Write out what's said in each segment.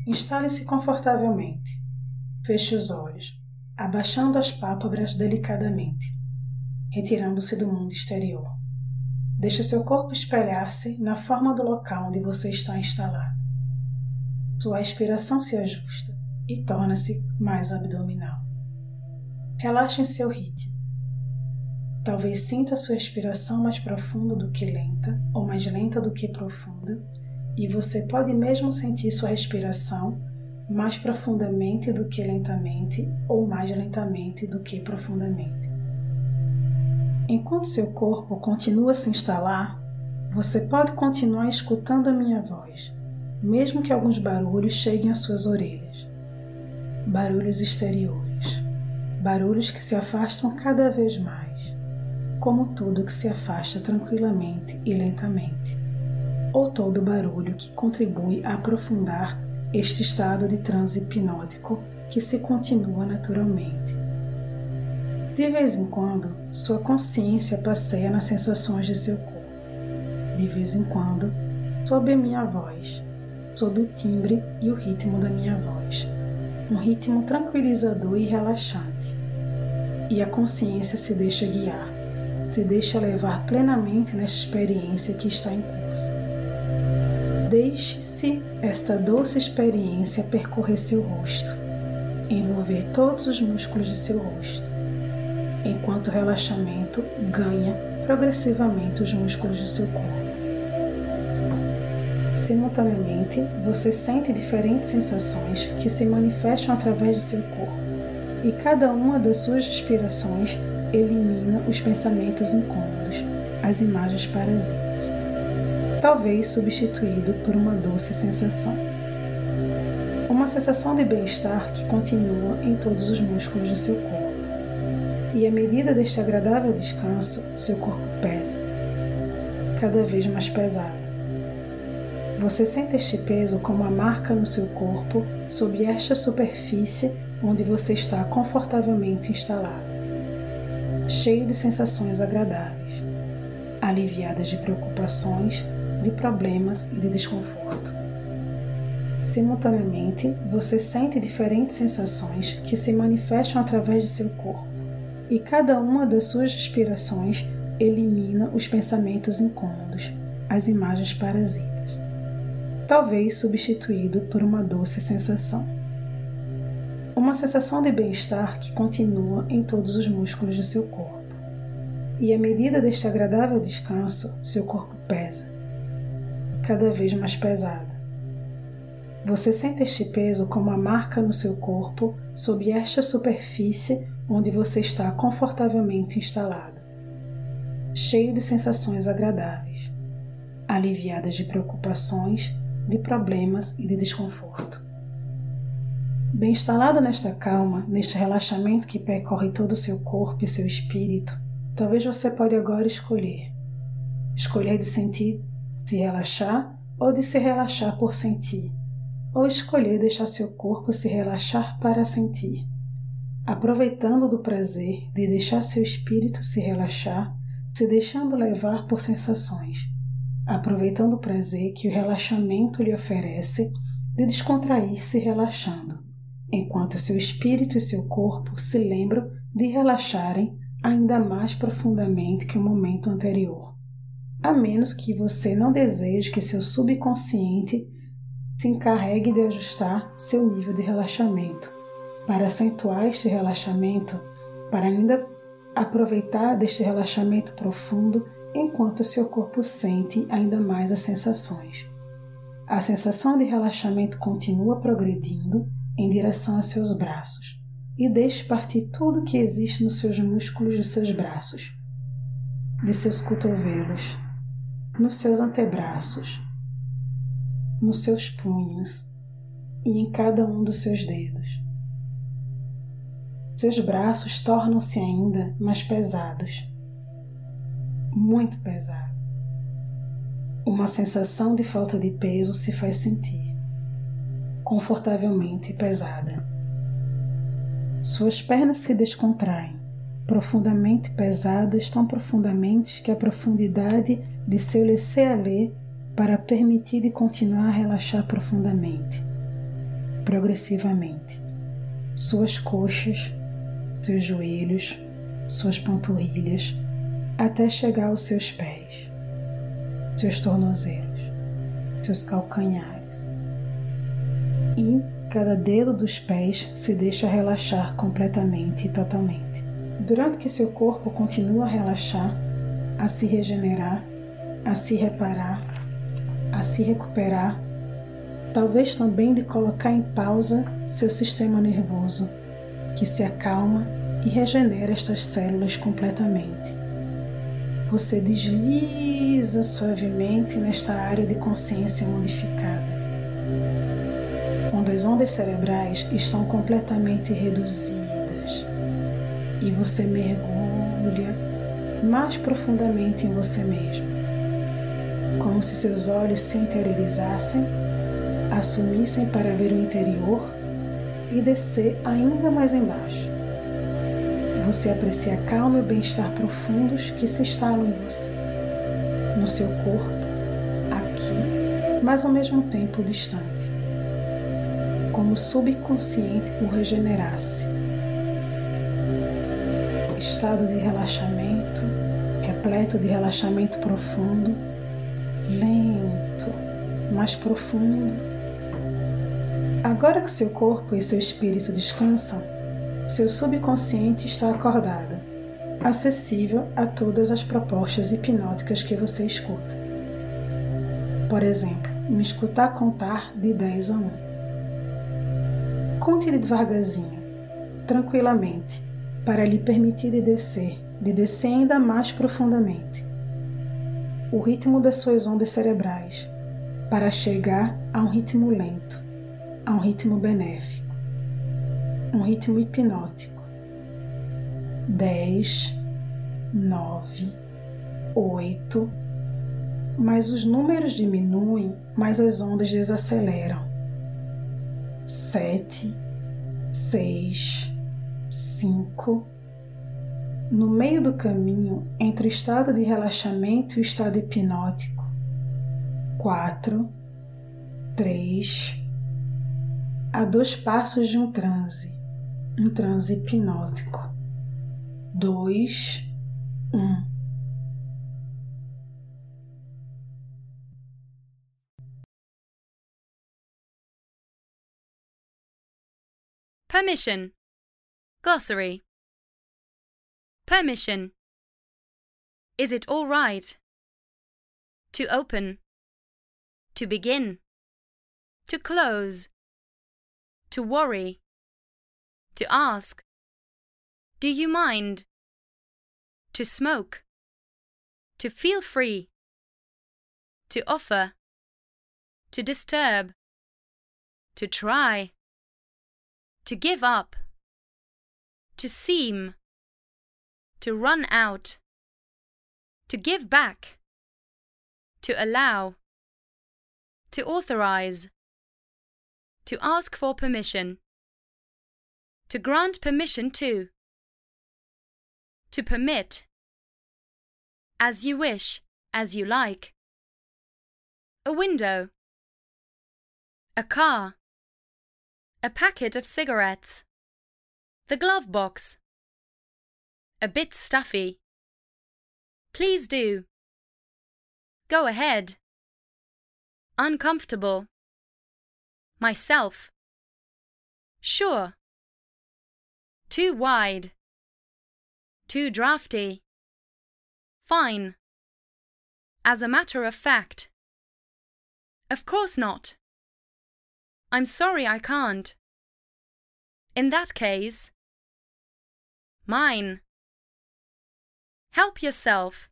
Instale-se confortavelmente. Feche os olhos, abaixando as pálpebras delicadamente, retirando-se do mundo exterior. Deixe seu corpo espelhar-se na forma do local onde você está instalado. Sua respiração se ajusta e torna-se mais abdominal. Relaxe em seu ritmo. Talvez sinta sua respiração mais profunda do que lenta, ou mais lenta do que profunda, e você pode mesmo sentir sua respiração mais profundamente do que lentamente, ou mais lentamente do que profundamente. Enquanto seu corpo continua a se instalar, você pode continuar escutando a minha voz, mesmo que alguns barulhos cheguem às suas orelhas. Barulhos exteriores, barulhos que se afastam cada vez mais, como tudo que se afasta tranquilamente e lentamente, ou todo barulho que contribui a aprofundar este estado de transe hipnótico que se continua naturalmente. De vez em quando, sua consciência passeia nas sensações de seu corpo. De vez em quando, sob a minha voz, sob o timbre e o ritmo da minha voz, um ritmo tranquilizador e relaxante. E a consciência se deixa guiar, se deixa levar plenamente nesta experiência que está em curso. Deixe-se esta doce experiência percorrer seu rosto, envolver todos os músculos de seu rosto, enquanto o relaxamento ganha progressivamente os músculos do seu corpo. Simultaneamente, você sente diferentes sensações que se manifestam através de seu corpo, e cada uma das suas respirações elimina os pensamentos incômodos, as imagens parasitas, talvez substituído por uma doce sensação. Uma sensação de bem-estar que continua em todos os músculos do seu corpo. E à medida deste agradável descanso, seu corpo pesa, cada vez mais pesado. Você sente este peso como uma marca no seu corpo sob esta superfície onde você está confortavelmente instalado, cheio de sensações agradáveis, aliviadas de preocupações, de problemas e de desconforto. Simultaneamente, você sente diferentes sensações que se manifestam através de seu corpo, e cada uma das suas respirações elimina os pensamentos incômodos, as imagens parasitas, talvez substituído por uma doce sensação. Uma sensação de bem-estar que continua em todos os músculos do seu corpo. E à medida deste agradável descanso, seu corpo pesa, cada vez mais pesado. Você sente este peso como uma marca no seu corpo sob esta superfície onde você está confortavelmente instalado, cheio de sensações agradáveis, aliviadas de preocupações, de problemas e de desconforto. Bem instalado nesta calma, neste relaxamento que percorre todo o seu corpo e seu espírito, talvez você pode agora escolher de sentir, se relaxar ou de se relaxar por sentir, ou escolher deixar seu corpo se relaxar para sentir, aproveitando do prazer de deixar seu espírito se relaxar, se deixando levar por sensações, aproveitando o prazer que o relaxamento lhe oferece de descontrair-se relaxando, enquanto seu espírito e seu corpo se lembram de relaxarem ainda mais profundamente que o momento anterior, a menos que você não deseje que seu subconsciente se encarregue de ajustar seu nível de relaxamento, para acentuar este relaxamento, para ainda aproveitar deste relaxamento profundo enquanto seu corpo sente ainda mais as sensações. A sensação de relaxamento continua progredindo em direção aos seus braços e deixe partir tudo que existe nos seus músculos de seus braços, de seus cotovelos, nos seus antebraços, nos seus punhos e em cada um dos seus dedos. Seus braços tornam-se ainda mais pesados, muito pesados. Uma sensação de falta de peso se faz sentir, confortavelmente pesada. Suas pernas se descontraem, profundamente pesadas, tão profundamente que a profundidade de seu laisser-aller para permitir de continuar a relaxar profundamente. progressivamente. Suas coxas, seus joelhos, suas panturrilhas, até chegar aos seus pés, seus tornozelos, seus calcanhares. E cada dedo dos pés se deixa relaxar completamente e totalmente. Durante que seu corpo continua a relaxar, a se regenerar, a se reparar, a se recuperar, talvez também de colocar em pausa seu sistema nervoso, que se acalma e regenera estas células completamente. Você desliza suavemente nesta área de consciência modificada, onde as ondas cerebrais estão completamente reduzidas e você mergulha mais profundamente em você mesmo, como se seus olhos se interiorizassem, assumissem para ver o interior e descer ainda mais embaixo. Você aprecia a calma e o bem-estar profundos que se instalam em você, no seu corpo, aqui, mas ao mesmo tempo distante, como o subconsciente o regenerasse. Estado de relaxamento, repleto de relaxamento profundo, lento, mais profundo. Agora que seu corpo e seu espírito descansam, seu subconsciente está acordado, acessível a todas as propostas hipnóticas que você escuta. Por exemplo, me escutar contar de 10 a 1. Conte devagarzinho, tranquilamente, para lhe permitir de descer ainda mais profundamente. O ritmo das suas ondas cerebrais, para chegar a um ritmo lento, a um ritmo benéfico, um ritmo hipnótico. 10, 9, 8, mas os números diminuem, mas as ondas desaceleram. 7, 6, 5. No meio do caminho entre o estado de relaxamento e o estado hipnótico. 4, 3. A 2 passos de um transe hipnótico. 2, 1. Permission. Glossary. Permission. Is it all right? To open. To begin. To close. To worry. To ask. Do you mind? To smoke. To feel free. To offer. To disturb. To try. To give up. To seem. To run out. To give back. To allow. To authorize. To ask for permission. To grant permission to. To permit. As you wish, as you like. A window. A car. A packet of cigarettes. The glove box. A bit stuffy. Please do. Go ahead. Uncomfortable. Myself. Sure. Too wide. Too drafty. Fine. As a matter of fact. Of course not. I'm sorry I can't. In that case. Mine. Help yourself.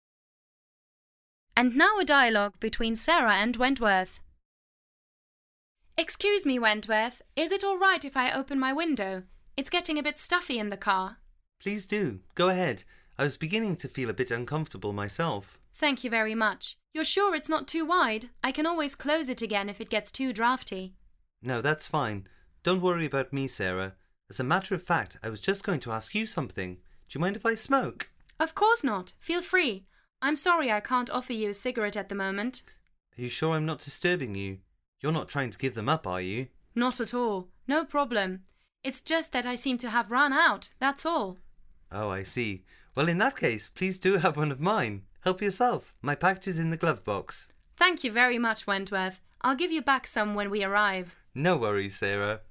And now a dialogue between Sarah and Wentworth. Excuse me, Wentworth. Is it all right if I open my window? It's getting a bit stuffy in the car. Please do. Go ahead. I was beginning to feel a bit uncomfortable myself. Thank you very much. You're sure it's not too wide? I can always close it again if it gets too drafty. No, that's fine. Don't worry about me, Sarah. As a matter of fact, I was just going to ask you something. Do you mind if I smoke? Of course not. Feel free. I'm sorry I can't offer you a cigarette at the moment. Are you sure I'm not disturbing you? You're not trying to give them up, are you? Not at all. No problem. It's just that I seem to have run out, that's all. Oh, I see. Well, in that case, please do have one of mine. Help yourself. My package is in the glove box. Thank you very much, Wentworth. I'll give you back some when we arrive. No worries, Sarah.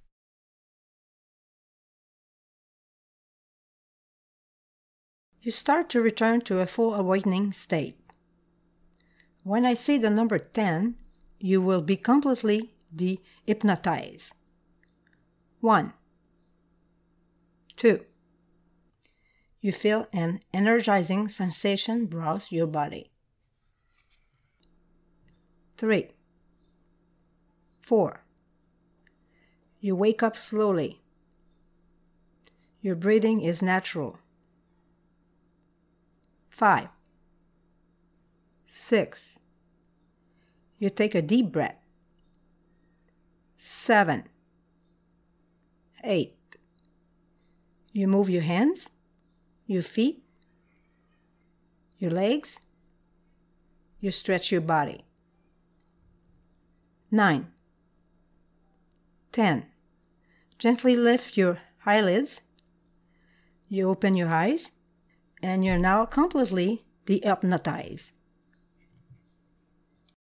You start to return to a full awakening state. When I say the number 10, you will be completely de-hypnotized. 1, 2. You feel an energizing sensation browse your body. 3, 4. You wake up slowly. Your breathing is natural. 5, 6. You take a deep breath. 7, 8. You move your hands, your feet, your legs. You stretch your body. 9, 10. Gently lift your eyelids. You open your eyes, and you're now completely de-hypnotized.